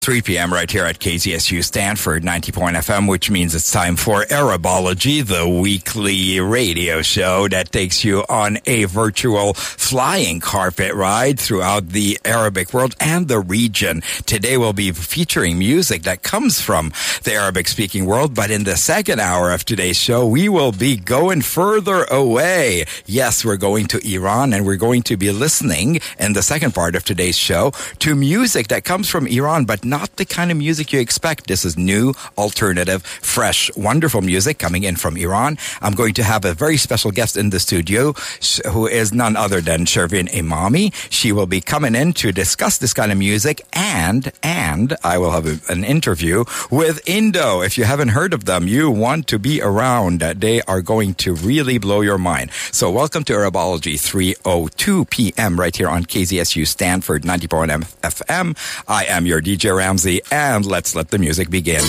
3 p.m. right here at KZSU Stanford 90.0 FM, which means it's time for Arabology, the weekly radio show that takes you on a virtual flying carpet ride throughout the Arabic world and the region. Today we'll be featuring music that comes from the Arabic-speaking world, but in the second hour of today's show, we will be going further away. Yes, we're going to Iran, and we're going to be listening in the second part of today's show to music that comes from Iran, but not the kind of music you expect. This is new, alternative, fresh, wonderful music coming in from Iran. I'm going to have a very special guest in the studio who is none other than Shervin Imami. She will be coming in to discuss this kind of music, and I will have an interview with Indo. If you haven't heard of them, you want to be around. They are going to really blow your mind. So welcome to Arabology, 3:02 p.m. right here on KZSU Stanford 90.0 FM. I am your DJ Ramsey, and let's let the music begin.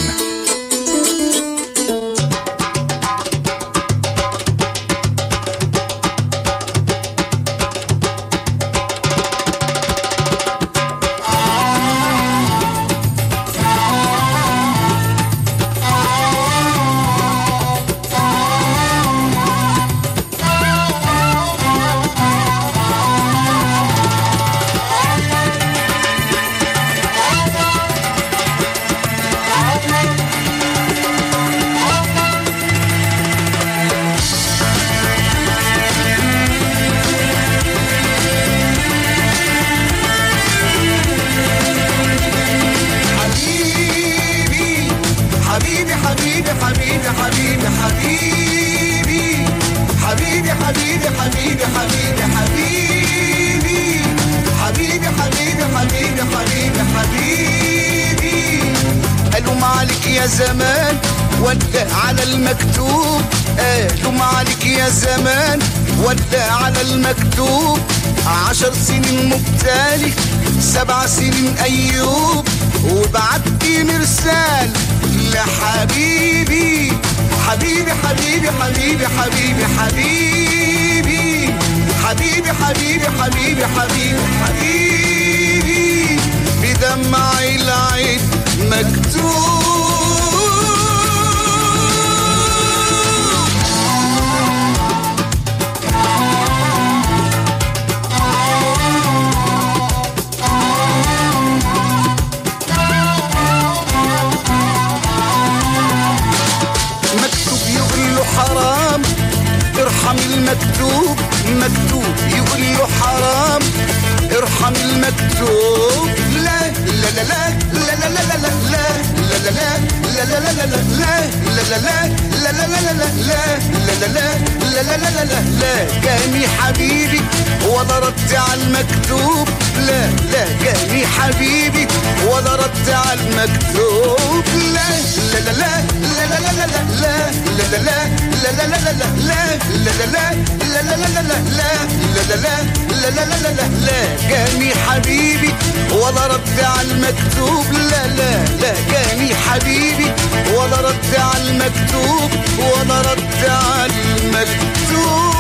أيوب وبعتي مرسال لحبيبي حبيبي حبيبي حبيبي حبيبي حبيبي حبيبي حبيبي حبيبي حبيبي حبيبي بدمع العين مكتوب حرام ارحم المكتوب مكتوب يقول له حرام ارحم المكتوب لا لا لا لا لا لا لا لا لا لا لا لا لا جاني حبيبي ولا رد على المكتوب لا لا جاني حبيبي ولا رد على المكتوب لا لا لا لا لا لا لا لا لا لا جاني حبيبي ولا رد على المكتوب لا لا لا جاني حبيبي ولا رد على المكتوب ولا رد على المكتوب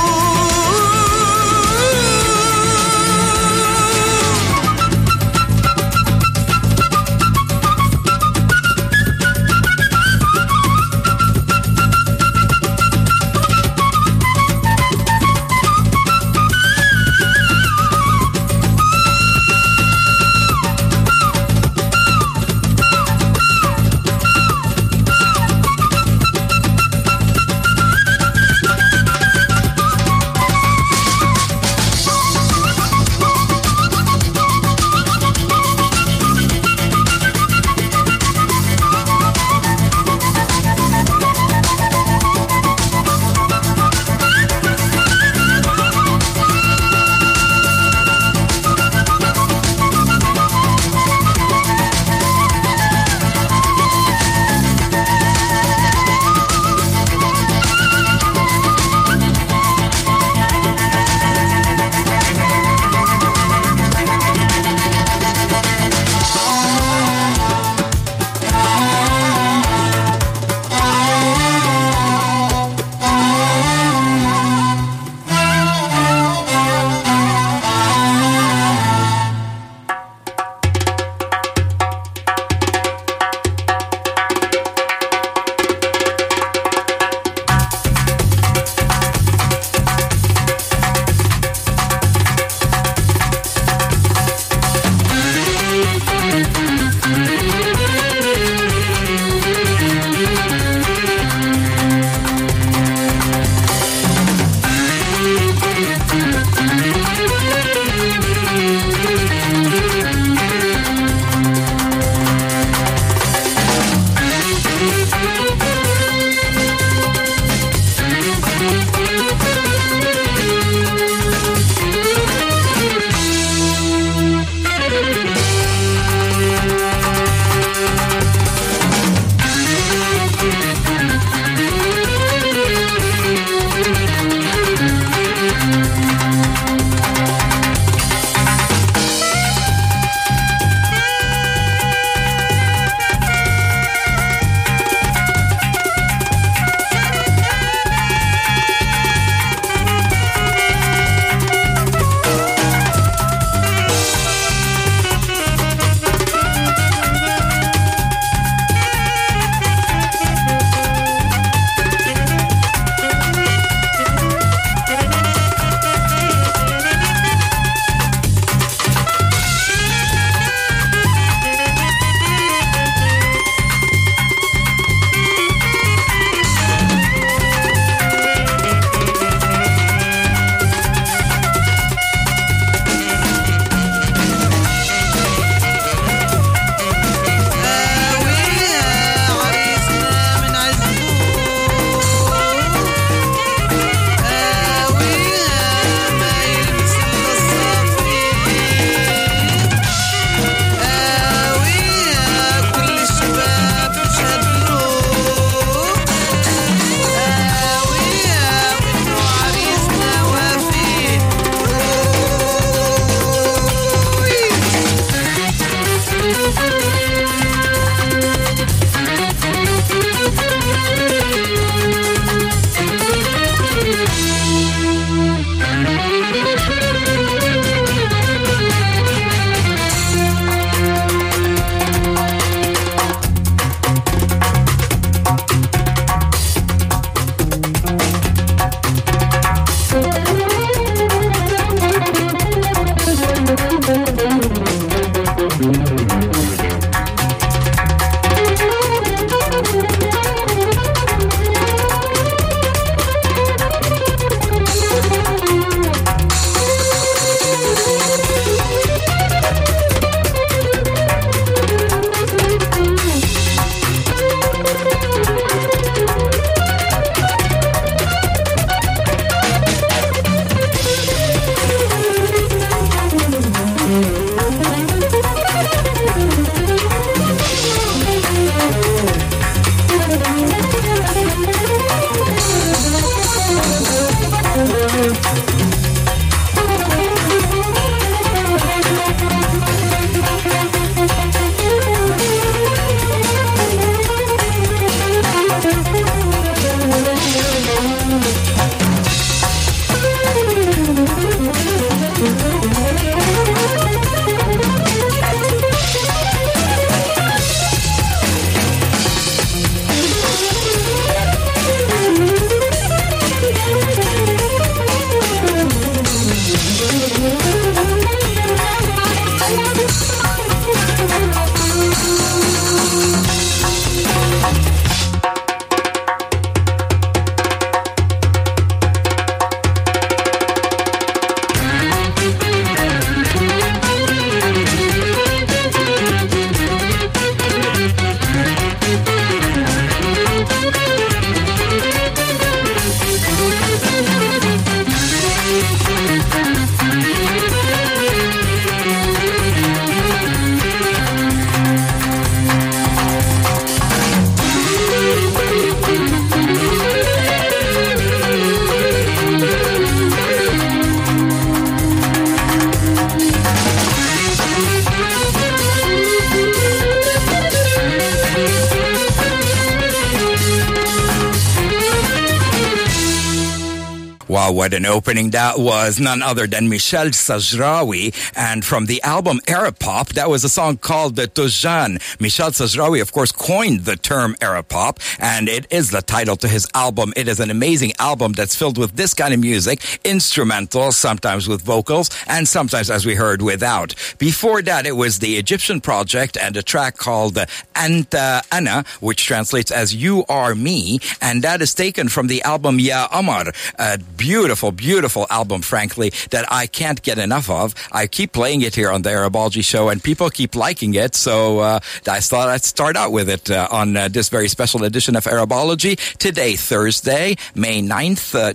Wow, what an opening that was. None other than Michel Sajrawi. And from the album Arab Pop, that was a song called Tojan. Michel Sajrawi, of course, coined the term Arab Pop, and it is the title to his album. It is an amazing album that's filled with this kind of music, instrumental, sometimes with vocals, and sometimes, as we heard, without. Before that, it was the Egyptian Project and a track called Anta Ana, which translates as You Are Me, and that is taken from the album Ya Amar, a beautiful, beautiful album, frankly, that I can't get enough of. I keep playing it here on the Arabology Show, and people keep liking it, so I thought I'd start out with it on this very special edition of Arabology. Today, Thursday, May 9th,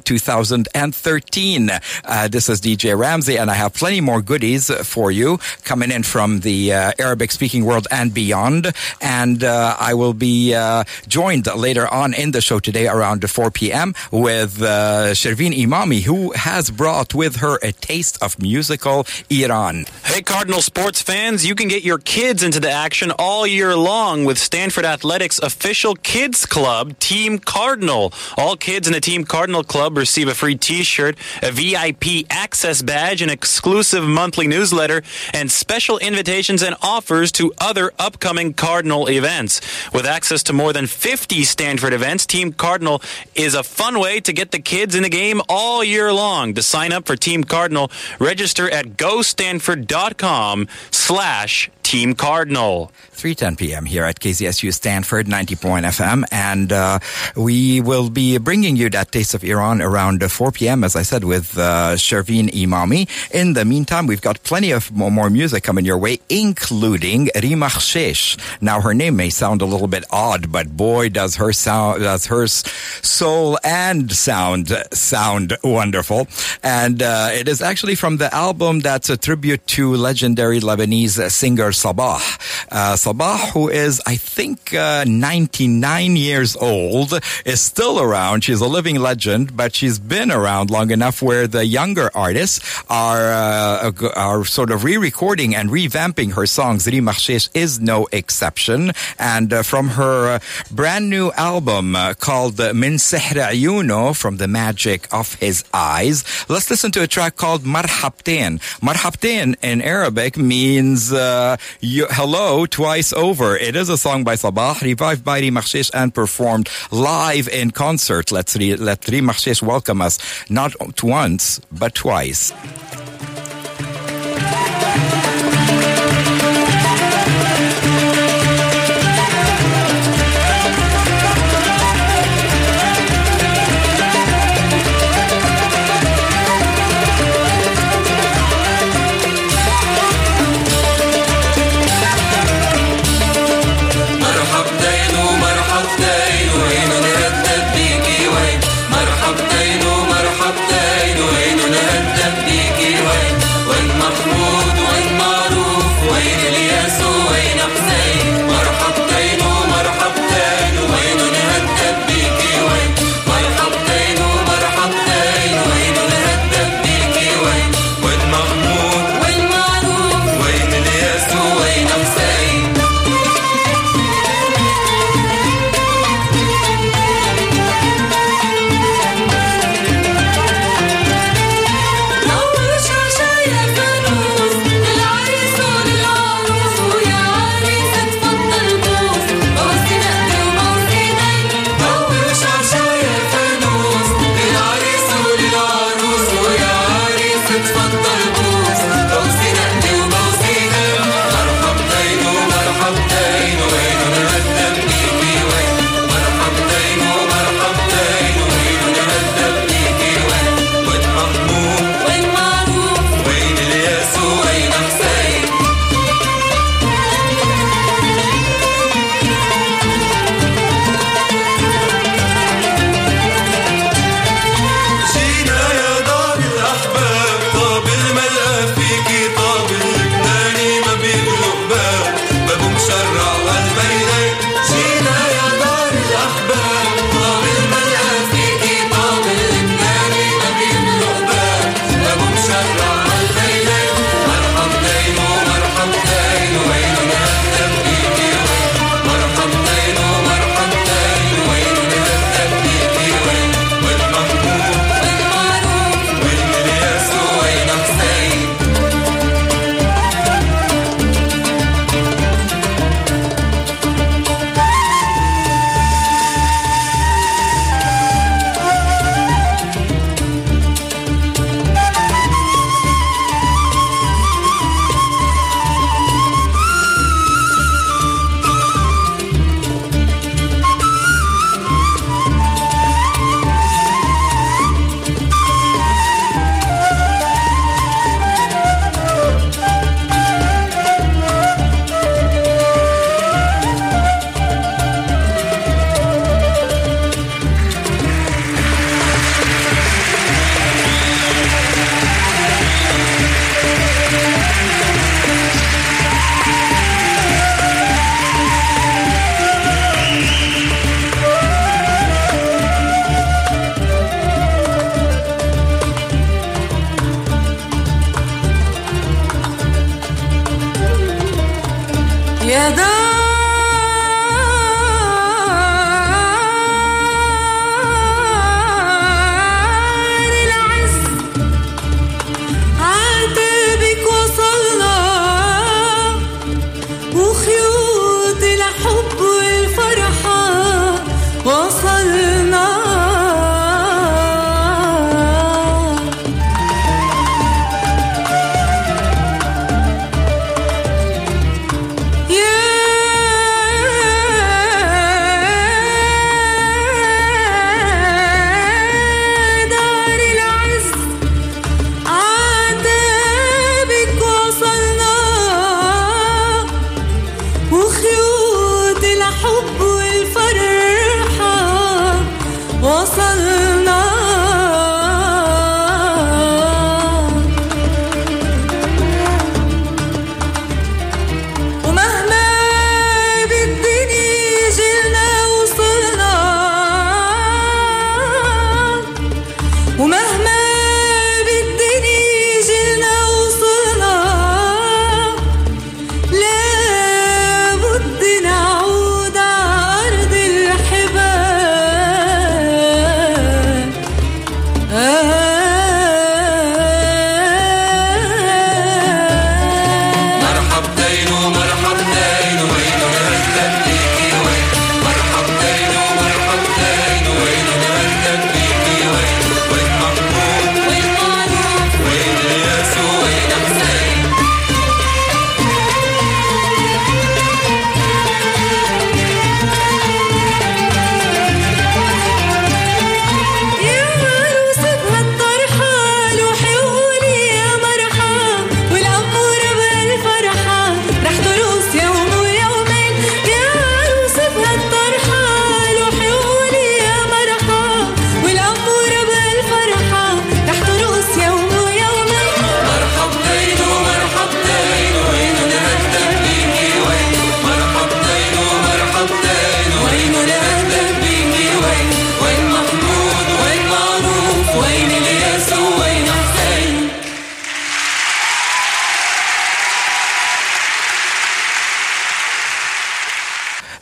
2013. This is DJ Ramsey, and I have plenty more goodies for you coming in from the Arabic-speaking world and beyond. And I will be joined later on in the show today around 4 p.m. with Shervin Imami, who has brought with her a taste of musical Iran. Hey, Cardinal sports fans, you can get your kids into the action all year long with Stanford Athletics' official kids club, Team Cardinal. All kids in the Team Cardinal Club receive a free t-shirt, a VIP access badge, an exclusive monthly newsletter, and special invitations and offers to other upcoming Cardinal events. With access to more than 50 Stanford events, Team Cardinal is a fun way to get the kids in the game all year long. To sign up for Team Cardinal, register at gostanford.com/Team Cardinal. 3:10 p.m. here at KZSU Stanford 90.1 FM, and we will be bringing you that taste of Iran around 4 p.m. as I said, with Shervin Imami. In the meantime, we've got plenty of more music coming your way, including Rima Khshesh. Now, her name may sound a little bit odd, but boy, does her soul and sound sound wonderful. And it is actually from the album that's a tribute to legendary Lebanese singer Sabah. Sabah, who is, I think, 99 years old, is still around. She's a living legend, but she's been around long enough where the younger artists are sort of re-recording and revamping her songs. Ri Makhshish is no exception. And from her brand new album called Min Sihr Ayuno, from the magic of his eyes, let's listen to a track called Marhabtain. Marhabtain in Arabic means hello twice over. It is a song by Sabah, revived by Ri Makhshish and performed live in concert. Let Ri Makhshish welcome us not once, but twice. وين محمود وين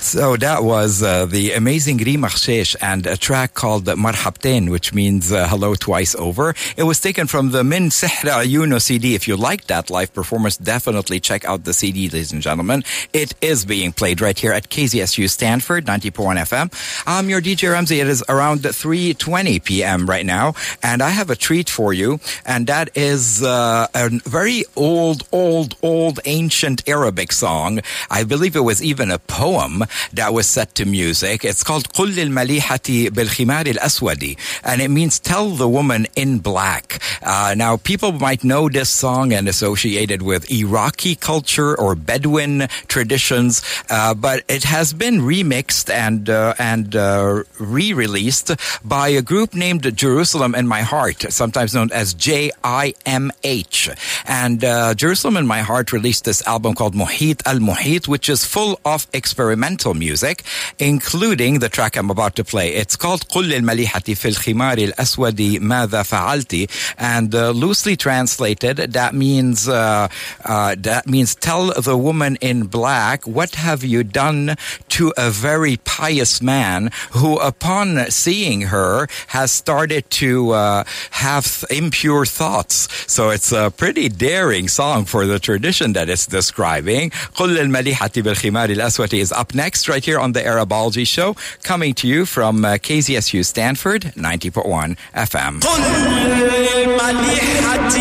So that was the amazing Rima Khshesh and a track called Marhabtain, which means hello twice over. It was taken from the Min Sihr Ayuno CD. If you like that live performance, definitely check out the CD, ladies and gentlemen. It is being played right here at KZSU Stanford, 90.1 FM. I'm your DJ Ramzi. It is around 3:20 p.m. right now, and I have a treat for you, and that is a very old, ancient Arabic song. I believe it was even a poem that was set to music. It's called قل للمليحة بالخمار الأسود, and it means tell the woman in black. Now, people might know this song and associate it with Iraqi culture or Bedouin traditions, but it has been remixed and re-released by a group named Jerusalem in My Heart, sometimes known as JIMH. And Jerusalem in My Heart released this album called Muhit al-Muhit, which is full of experimental music, including the track I'm about to play. It's called قل للمليحة في الخمار الأسود ماذا فعلتِ, and loosely translated, that means tell the woman in black, what have you done to a very pious man who, upon seeing her, has started to have impure thoughts. So it's a pretty daring song for the tradition that it's describing. قل للمليحة بالخمار الأسود is up next right here on the Arabology Show, coming to you from KZSU Stanford, 90.1 FM. قل للمليحة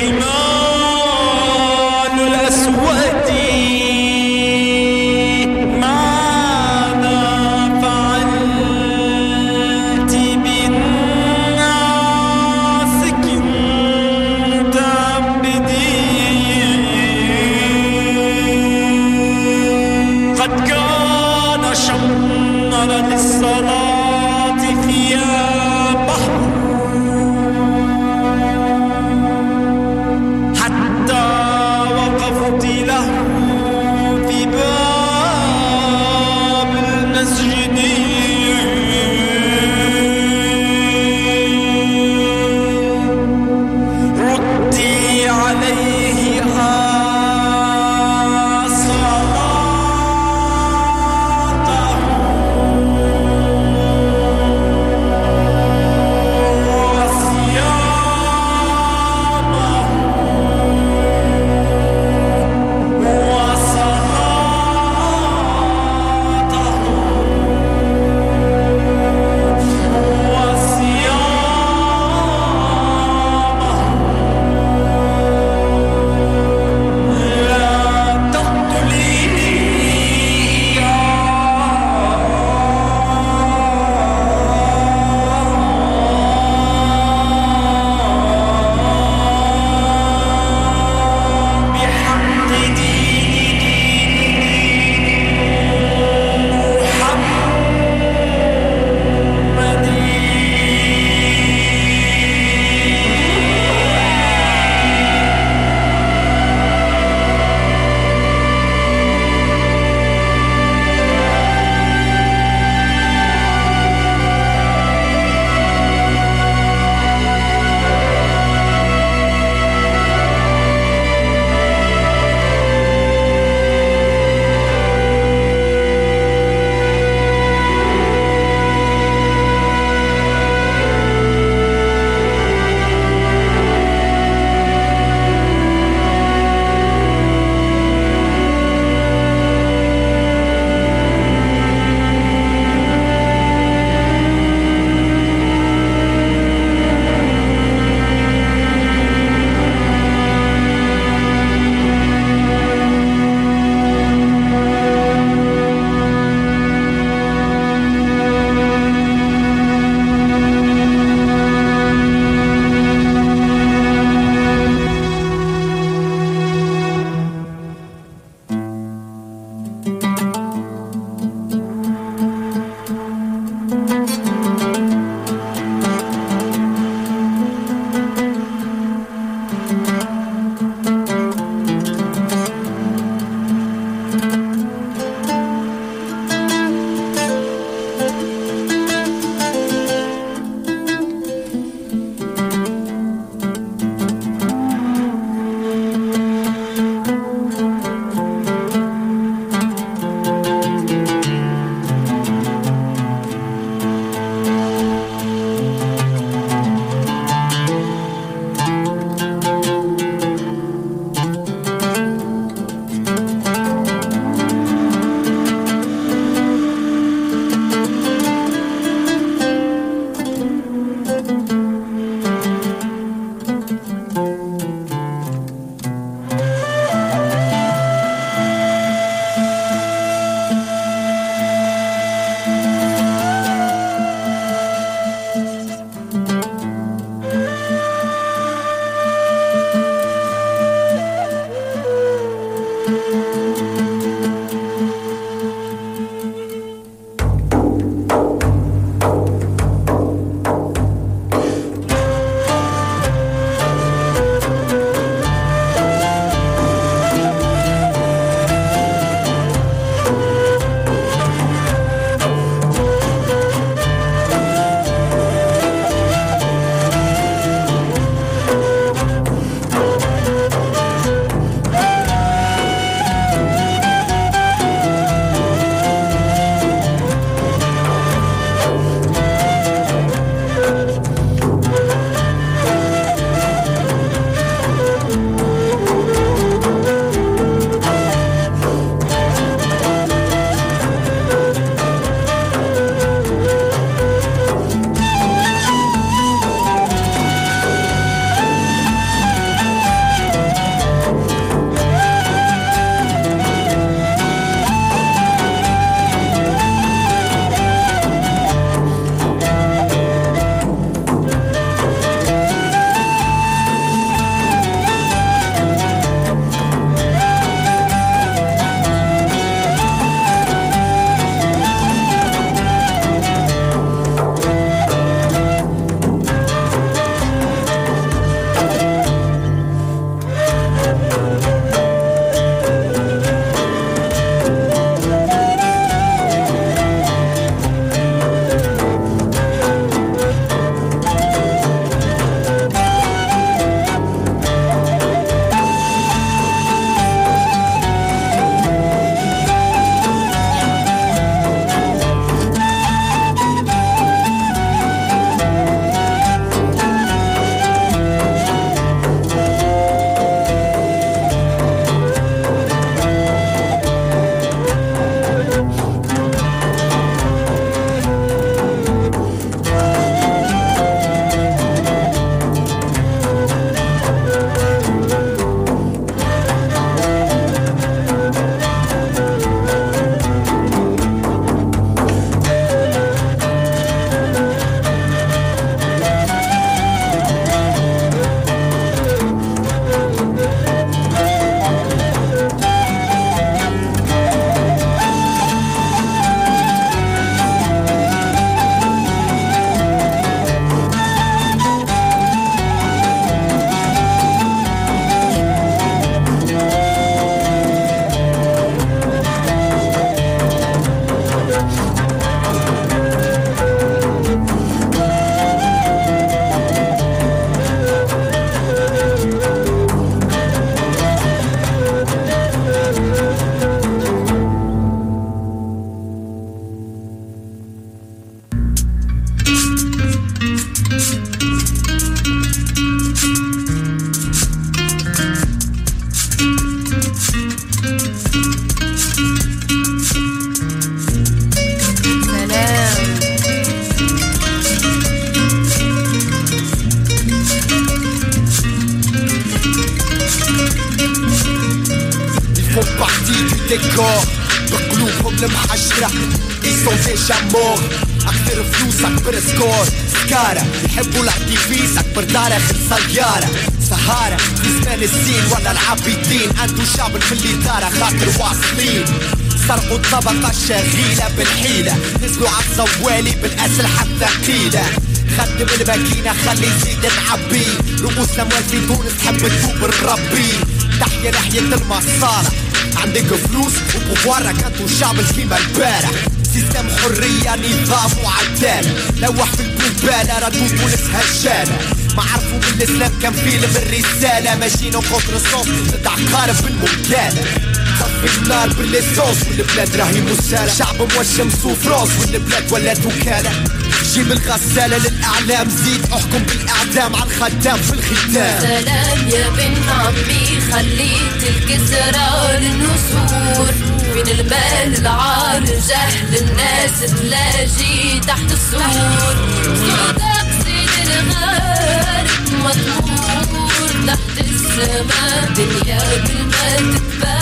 بالخمار الأسود encore بقلوبهم المحشرة ils sont déjà morts أكثر فلوس أكبر سكور سكارة يحبوا الارتيفيس أكبر دار آخر سيارة سهارة في زمان الزين ولا العابدين أنتو شعب في الإدارة خاطر واصلين سرقوا الطبقة الشغيلة بالحيلة نزلوا عالزوالي بالأسلحة الثقيلة خدم الماكينة خلي يزيد نعبي رؤوسنا موال في تونس تحب تجوب الربي تحيا ناحية المصالح عندك فلوس وبوفوارك انتو شعب كيما البارح سيستم حرية نظام وعدالة لوح في البوبالة ردو تونس هشالة ما عرفوا من الإسلام كان فيلم الرسالة ماشيين كونتر الصوص ضد عقارب بالمقالة طفي النار بالليسونس والبلاد راهي مسالة شعب موشم سوفرانس والبلاد ولات وكالة جي من الغسالة للأعلام زيد احكم بالإعدام على الخدام في الختام سلام يا بن عمي خليت الكسرى للنسور فين المال العار جهل الناس تلاجي تحت السور صدق سيد الغارب مطمور تحت السماء دنيا بالما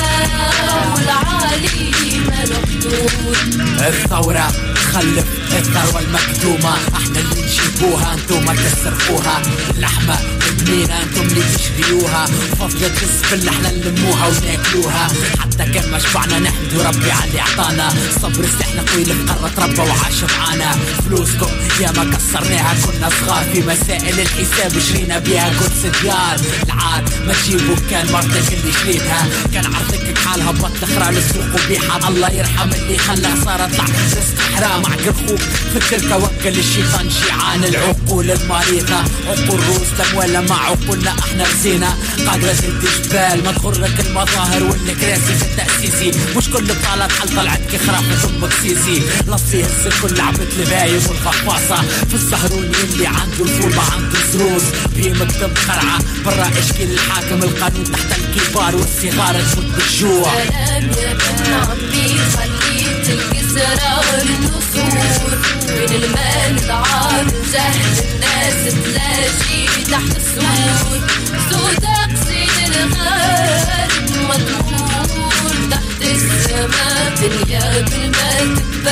تتباع والعالي ما نقدور الثورة خلف الثروة المكتومة احنا اللي نجيبوها انتم ما تسرقوها اللحمة بنينا انتم اللي تشريوها فضلة السبل احنا نلموها وناكلوها حتى كان ما شبعنا نحمدوا ربي على اللي عطانا صبر سلاحنا طويل بقرة ربا وعاش معانا فلوسكم يا ما كسرناها كنا صغار في مسائل الحساب شرينا بيها قدس ديار العار ما تجيبوا كان مرتك اللي شريتها كان عرضك بحالها بطل اخرى للسوق وبيحها الله يرحم اللي خلى صار طلع رزق حرام معك اخوك في التركة وكل الشيطان شيعان العقول المريضة عقول روس ولا مع عقولنا احنا رزينا قادرة زلت جبال ما تغرك المظاهر والكراسي في التأسيسي مش كل بطالة حل طلعت كخرافة امك سيسي لصي هز كل عبد البايم والغفاصة في الزهروني اللي عنده الفول ما عنده زروس في مكتب قرعة برا اشكال الحاكم القانون تحت الكبار والصغار تموت بالجوع سلام يا بن عمي خليت الكسرى للنسور وين المال العار جهل الناس تلاجي تحت السور صدق سيد الغارب مطمور تحت السماء دنيا بالما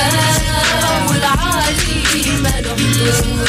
تتباع والعالي ما نحضور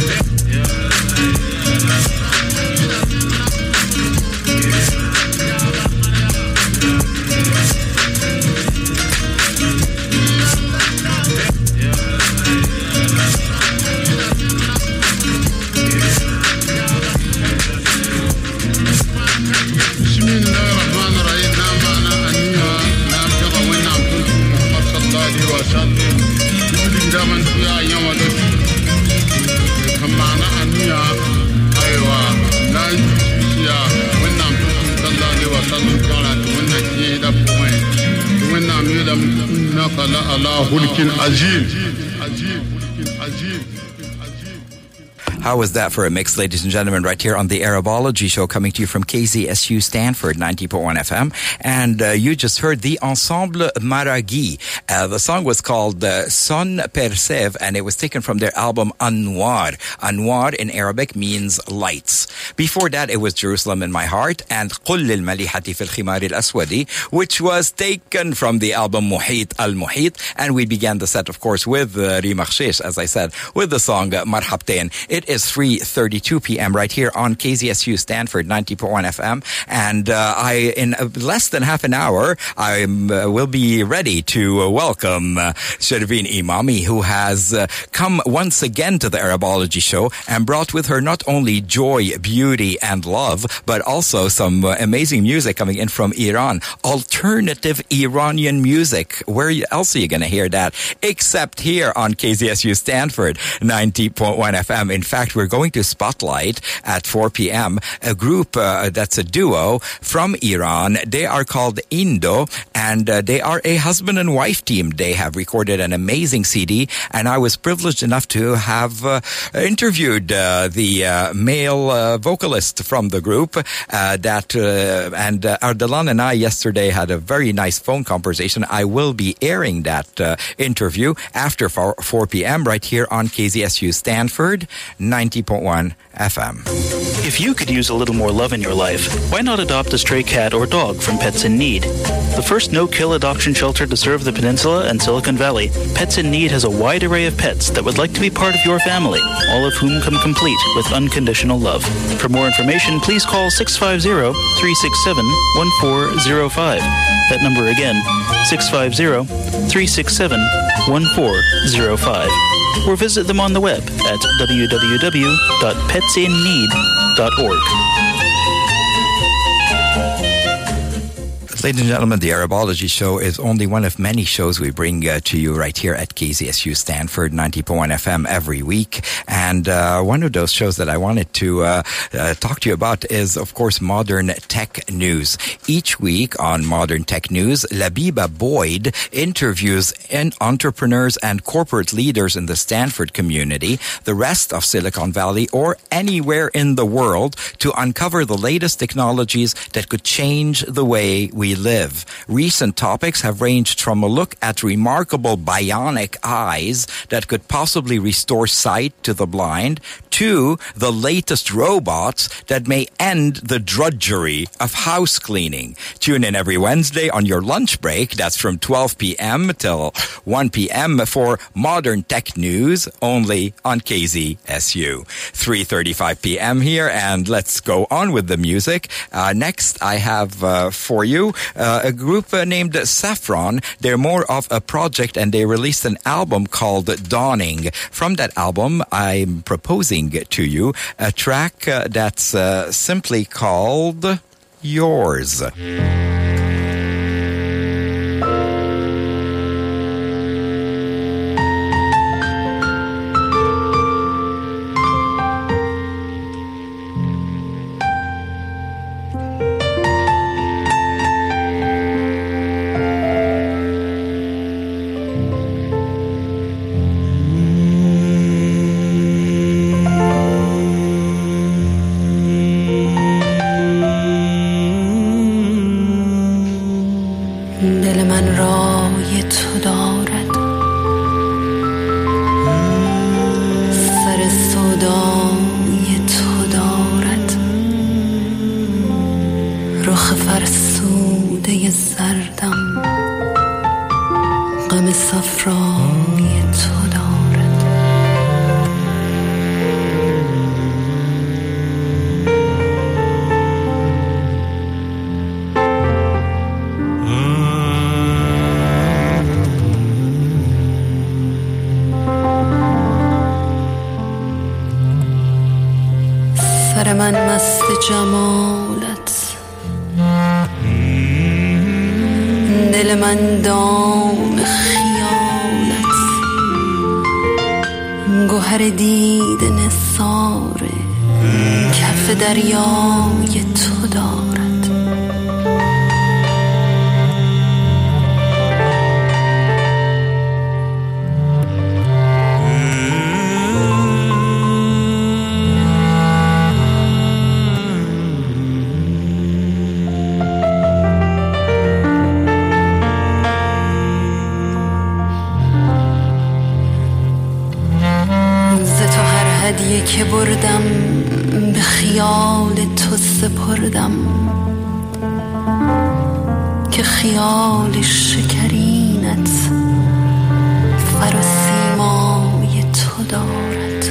How was that for a mix, ladies and gentlemen, right here on the Arabology Show, coming to you from KZSU Stanford 90.1 FM. And you just heard the Ensemble Maraghi. The song was called Son Persev, and it was taken from their album Anwar. Anwar in Arabic means lights. Before that, it was Jerusalem in My Heart and Qul Al-Malihati Fil Khimar Al-Aswadi, which was taken from the album Muhit Al-Muhit. And we began the set, of course, with Rima Khshish, as I said, with the song Marhabtain. It is 3:32 p.m. right here on KZSU Stanford 90.1 FM. And in less than half an hour, I will be ready to welcome Shervin Imami, who has come once again to the Arabology Show and brought with her not only joy, beauty, and love, but also some amazing music coming in from Iran. Alternative Iranian music. Where else are you going to hear that? Except here on KZSU Stanford 90.1 FM. In fact, we're going to spotlight at 4 p.m. a group that's a duo from Iran. They are called Indo, and they are a husband and wife team. They have recorded an amazing CD, and I was privileged enough to have interviewed the male vocalist from the group. And Ardalan and I yesterday had a very nice phone conversation. I will be airing that interview after 4 p.m. right here on KZSU Stanford 90.1 FM. If you could use a little more love in your life, why not adopt a stray cat or dog from Pets in Need? The first no-kill adoption shelter to serve the Peninsula and Silicon Valley, Pets in Need has a wide array of pets that would like to be part of your family, all of whom come complete with unconditional love. For more information, please call 650-367-1405. That number again, 650-367-1405. Or visit them on the web at www.petsinneed.org. Ladies and gentlemen, the Arabology Show is only one of many shows we bring to you right here at KZSU Stanford 90.1 FM every week. And one of those shows that I wanted to talk to you about is, of course, Modern Tech News. Each week on Modern Tech News, Labiba Boyd interviews entrepreneurs and corporate leaders in the Stanford community, the rest of Silicon Valley, or anywhere in the world to uncover the latest technologies that could change the way we live. Recent topics have ranged from a look at remarkable bionic eyes that could possibly restore sight to the blind to the latest robots that may end the drudgery of house cleaning. Tune in every Wednesday on your lunch break. That's from 12 p.m. till 1 p.m. for Modern Tech News, only on KZSU. 3:35 p.m. here, and let's go on with the music. Next, I have for you a group named Saffron. They're more of a project, and they released an album called Dawning. From that album, I'm proposing to you a track that's simply called Yours. جمالت دل من دام خیالت گوهر دید نثار کف دریای تو دارد که بردم به خیال تو سپردم که خیال شکرینت فر و سیمای تو دارد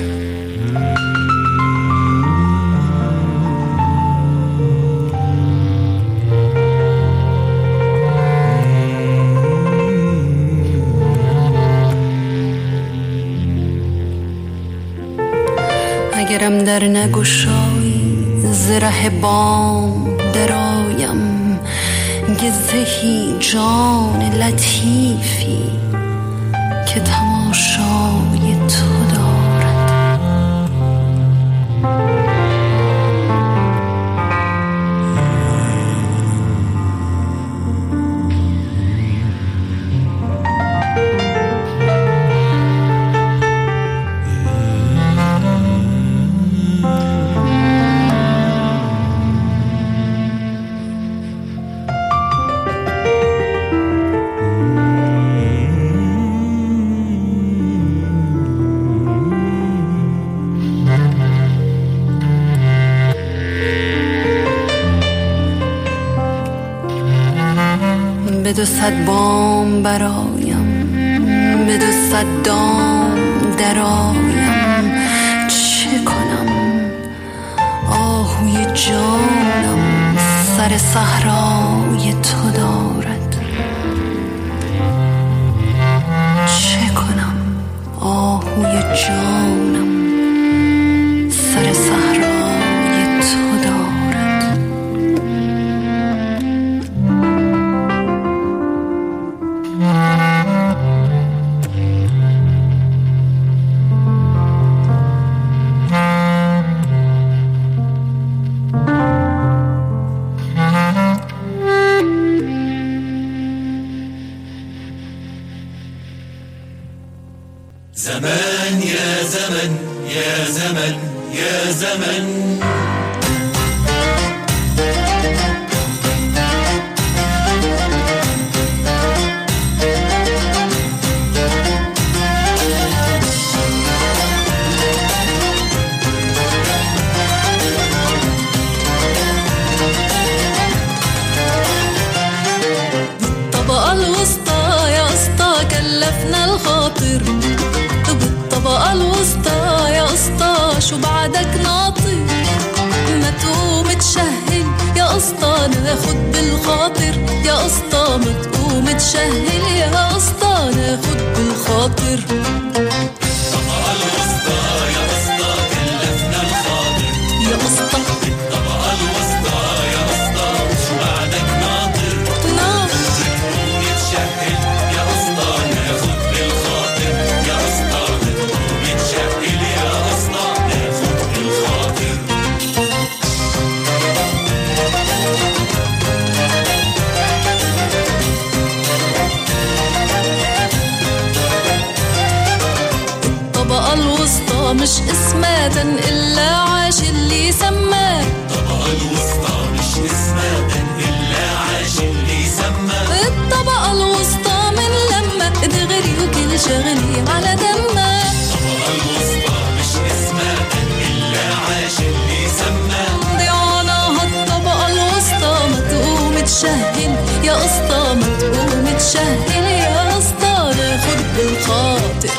اگرم در نگشایی زره بام درایم گزهی جان لطیفی که تماشای تو دارد به 200 بام برایم، به 200 دام درایم. چه کنم آهوی جانم سر صحرای تو دارد. چه کنم آهوی جانم سر صحرای تو دارد. زمان يا زمن يا زمن يا زمن بالطبقة الوسطى يا اسطى كلفنا الخاطر. بالطبقة الوسطى يا اسطى شو بعدك ناطر؟ ما تقوم تشهل يا اسطى ناخد بالخاطر. يا اسطى ما تقوم تشهل يا اسطى ناخد بالخاطر. الطبقة الوسطى يا اسطى كلفنا الخاطر. يا اسطى بالطبقة الوسطى يا اسطى شو بعدك ناطر؟ ناطر تقوم تشهل يا اسطى ناخد بالخاطر. يا اسطى تقوم تشهل يا اسطى ناخد بالخاطر. الطبقة الوسطى مش اسماتا إلا عاش اللي سماه. الطبقة الوسطى مش اسمها إلا عاش اللي سمى. الطبقة الوسطى من لما دغري وكل شغلي على دمه. الطبقة الوسطى مش اسمها إلا عاش اللي سمى. ضيعنا هالطبقة الوسطى ما تقوم تشهل يا اسطى ما تقوم تشهل يا اسطى ناخد بالخاطر.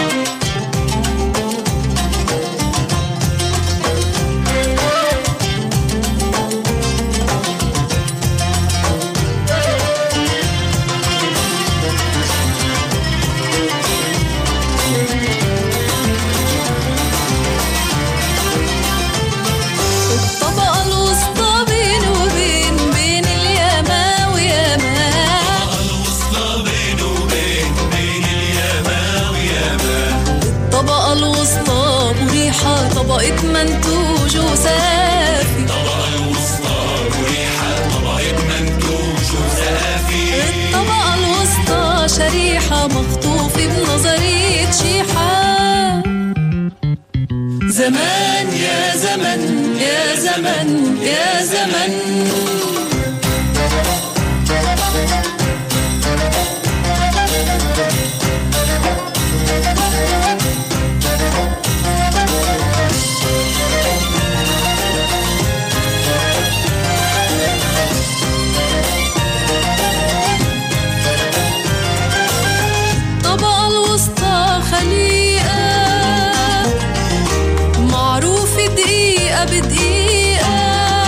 الطبقة الوسطى بين وبين بين الياما وياما. الوسطى بين وبين بين الياما وياما. الطبقة الوسطى مريحة طبقة منتوج وسافي. الطبقة الوسطى مريحة طبقة منتوج وزافي. الطبقة الوسطى شريحة مخطوفة بنظرية شيحة. زمان يا زمن يا زمن يا زمن. الطبقة الوسطى خليقة معروفة دقيقة بدقيقة.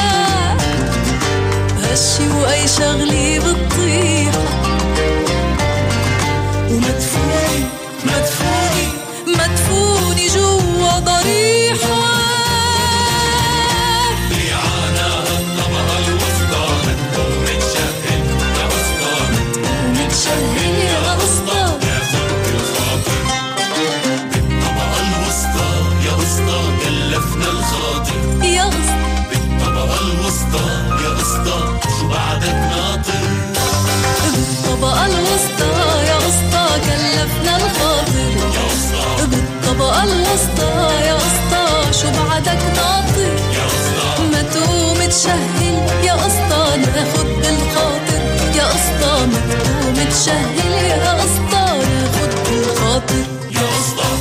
هالشي وأي شغلة بتطيحة ومدفوني مدفوني مدفوني جوا ضريحة. ضيعنا هالطبقة الوسطى ما تقوم تشهل يا اسطى ما تقوم تشهل يا اسطى ناخد بالخاطر. بالطبقة الوسطى يا اسطى كلفنا الخاطر. يا اسطى بالطبقة الوسطى يا اسطى شو بعدك ناطر؟ بالطبقة الوسطى يا اسطى كلفنا الخاطر. يا اسطى بالطبقة الوسطى يا اسطى شو بعدك ناطر؟ يا اسطى ما تقوم تشهل يا اسطى ناخد بالخاطر. يا اسطى ما تقوم تشهل يا اسطى ناخد بالخاطر. يا اسطى.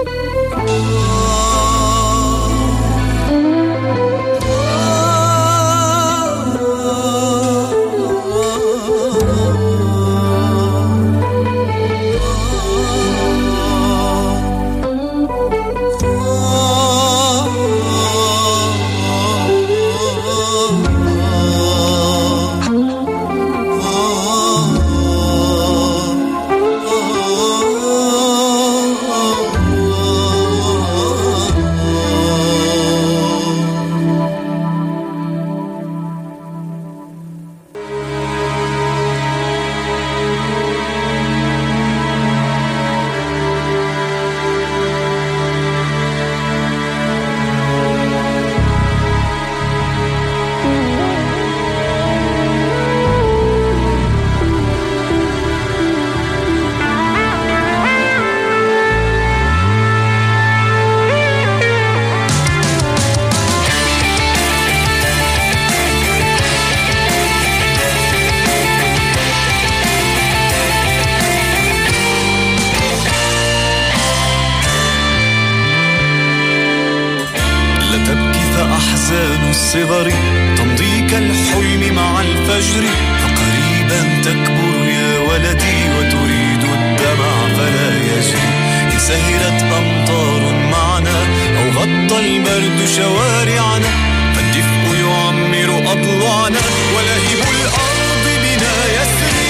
أحزان الصغر تمضي كالحلم مع الفجر فقريبا تكبر يا ولدي وتريد الدمع فلا يجري إن سهرت أمطار معنا أو غطى البرد شوارعنا فالدفء يعمر أضلاعنا ولهب الأرض بنا يسري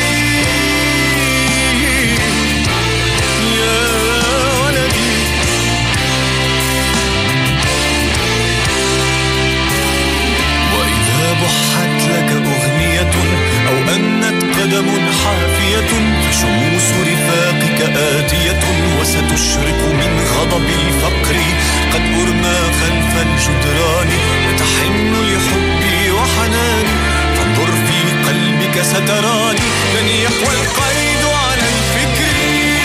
بحت لك أغنية أو أنت قدم حافية فشموس رفاقك آتية وستشرق من غضب الفقر قد أرمى خلف الجدران وتحن لحبي وحناني فانظر في قلبك ستراني لن يقوى القيد على الفكر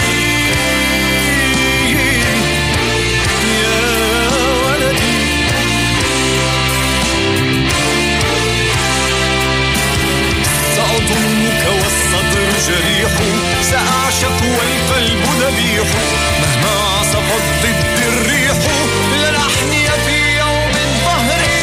سأضمك والصدر جريح سأعشق والقلب ذبيح مهما عصفت ضد الريح لن أحني في يوم ظهري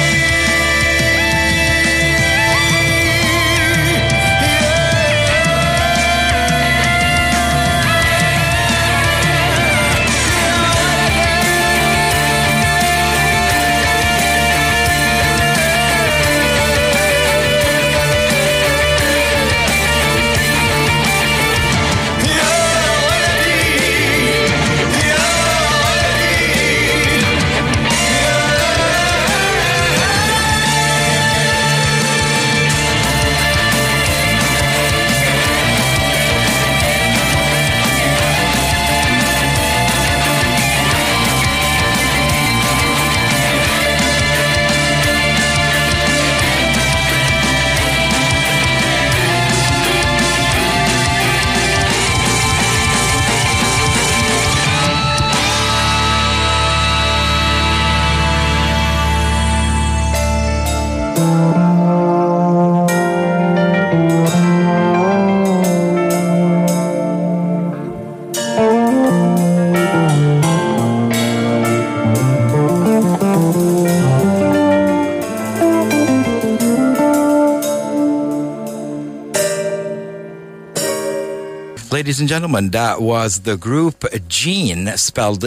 Ladies and gentlemen, that was the group Gene, spelled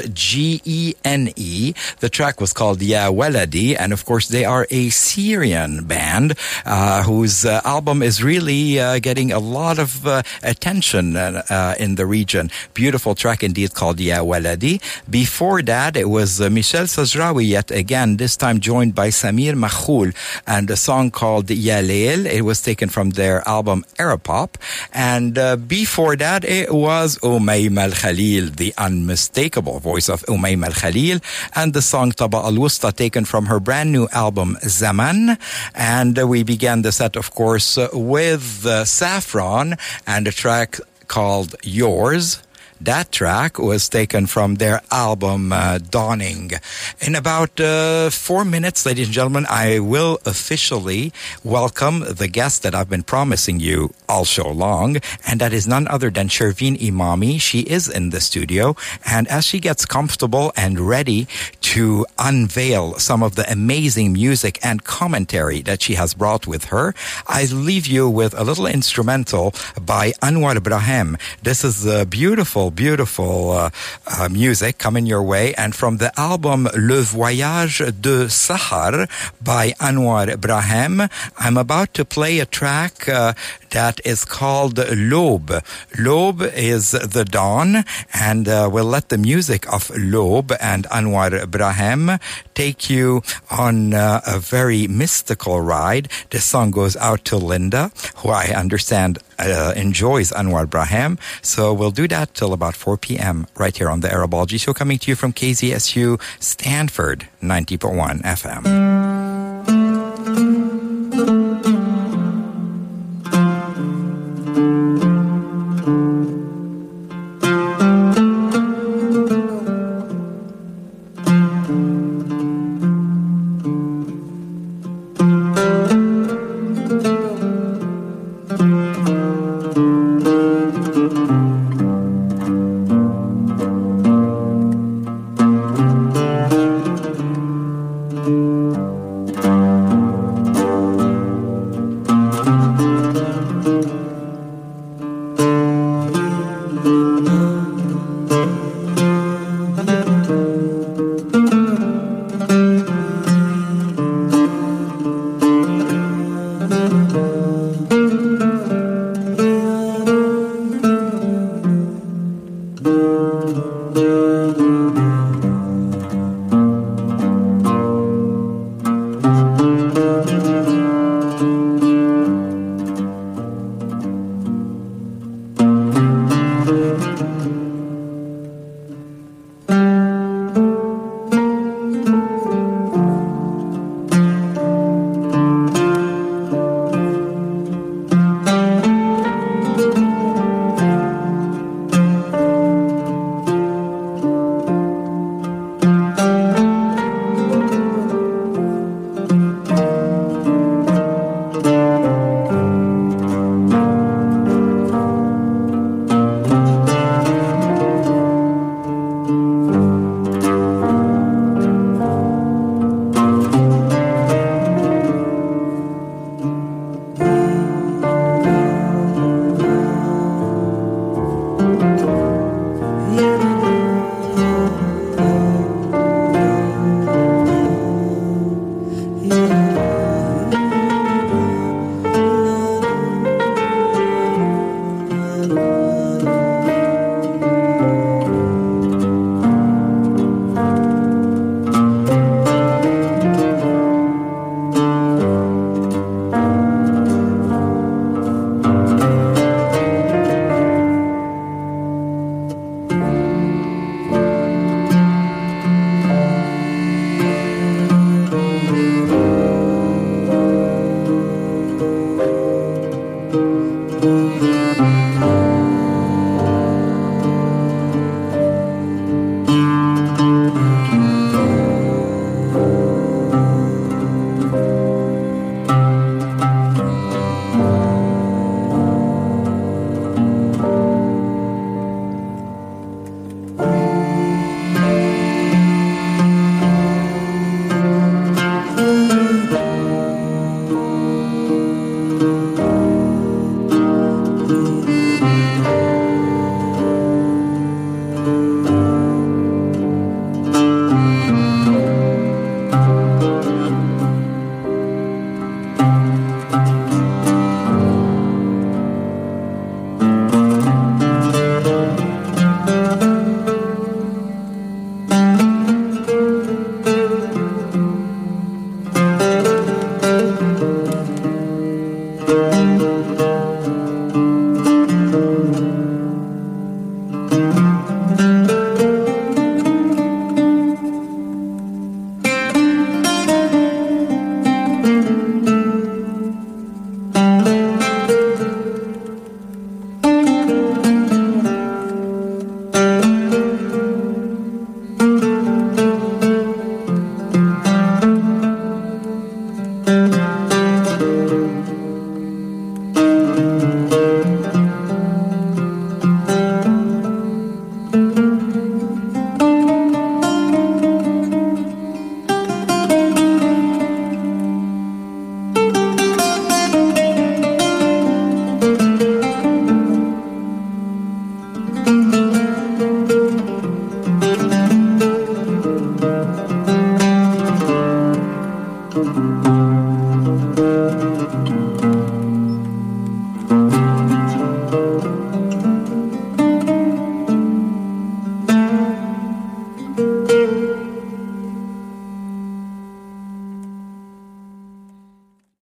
Gene. The track was called Ya Waladi, and of course they are a Syrian band whose album is really getting a lot of attention in the region. Beautiful track indeed called Ya Waladi. Before that, it was Michel Sajrawi yet again, this time joined by Samir Makhoul, and a song called Ya Leil. It was taken from their album Arapop. And before that, it was Umaym Al-Khalil, the unmistakable voice of Umaym Al-Khalil, and the song Taba Al-Wusta, taken from her brand new album Zaman. And we began the set, of course, with Saffron and a track called Yours. That track was taken from their album Dawning. In about 4 minutes, ladies and gentlemen, I will officially welcome the guest that I've been promising you all show long, and that is none other than Shervin Imami. She is in the studio, and as she gets comfortable and ready to unveil some of the amazing music and commentary that she has brought with her, I leave you with a little instrumental by Anwar Ibrahim. This is beautiful, beautiful music coming your way, and from the album Le Voyage de Sahar by Anwar Ibrahim, I'm about to play a track that is called L'aube. L'aube is the dawn, and we'll let the music of L'aube and Anwar Ibrahim take you on a very mystical ride. This song goes out to Linda, who I understand enjoys Anwar Ibrahim. So we'll do that till about 4 p.m. right here on the Arabology Show, coming to you from KZSU Stanford 90.1 FM.